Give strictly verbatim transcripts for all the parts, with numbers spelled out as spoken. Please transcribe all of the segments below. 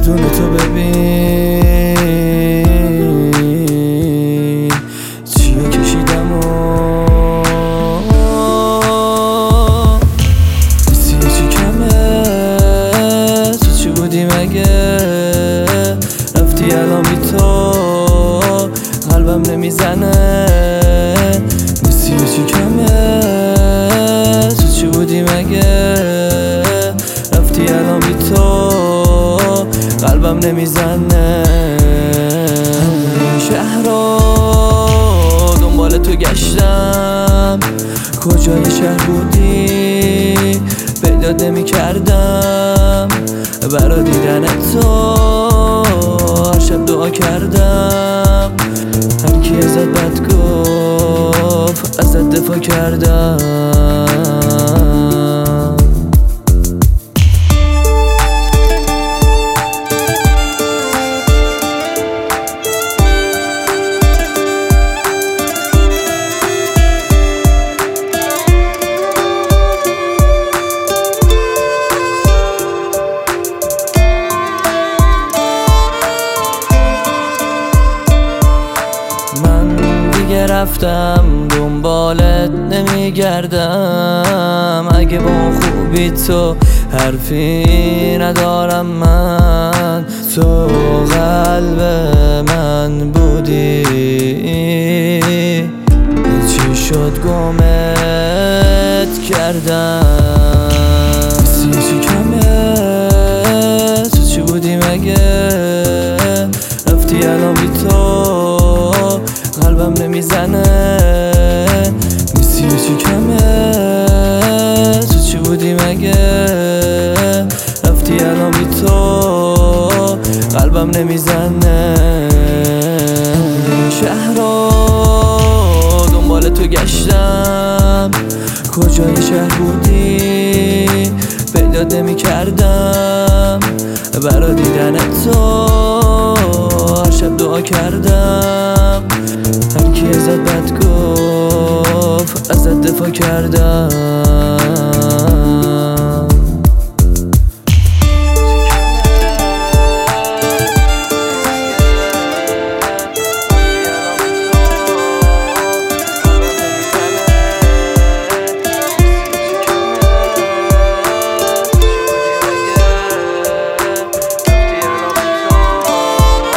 بدون تو ببین چیه کشیدم و سی چی کمه تو چی بودی مگه رفتی الان بی تو قلبم نمیزنه سی چی کمه تو چی بودی مگه رفتی الان بی تو قلبم نمیزنه همون شهر رو دنبال تو گشتم کجای شهر بودی پیدات نمی کردم برا دیدن تو هر شب دعا کردم هر کی ازت بد گفت ازت دفاع کردم رفتم دنبالت نمیگردم اگه با خوبی تو حرفی ندارم من تو قلب من بودی چی شد گمت کردم سی چی کمه تو چی بودی مگه رفتی الان بی تو قلبم نمیزنه نیستی چی کمه تو چی بودی مگه رفتی الان بی تو قلبم نمیزنه شهر رو دنبال تو گشتم کجای شهر بودی پیدات نمی کردم برا دیدن تو هر شب دعا کردم هر کی ازت بد گفت ازت دفاع کردم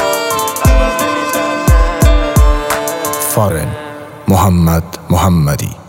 فارن محمد محمدی